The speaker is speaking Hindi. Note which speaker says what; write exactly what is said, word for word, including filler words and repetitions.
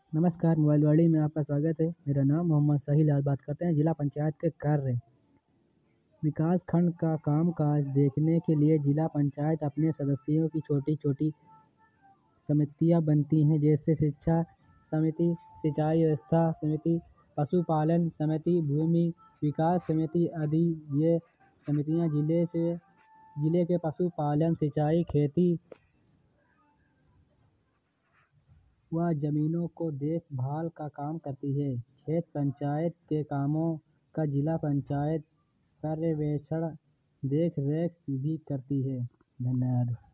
Speaker 1: नमस्कार, मोबाइल वाड़ी में आपका स्वागत है। मेरा नाम मोहम्मद साहिल। आज बात करते हैं जिला पंचायत के कार्य। विकास खंड का कामकाज देखने के लिए जिला पंचायत अपने सदस्यों की छोटी छोटी समितियां बनती हैं, जैसे शिक्षा समिति, सिंचाई व्यवस्था समिति, पशुपालन समिति, भूमि विकास समिति आदि। ये समितियां जिले से जिले के पशुपालन, सिंचाई, खेती व जमीनों को देखभाल का काम करती है। क्षेत्र पंचायत के कामों का जिला पंचायत पर्यवेक्षण देख रेख भी करती है। धन्यवाद।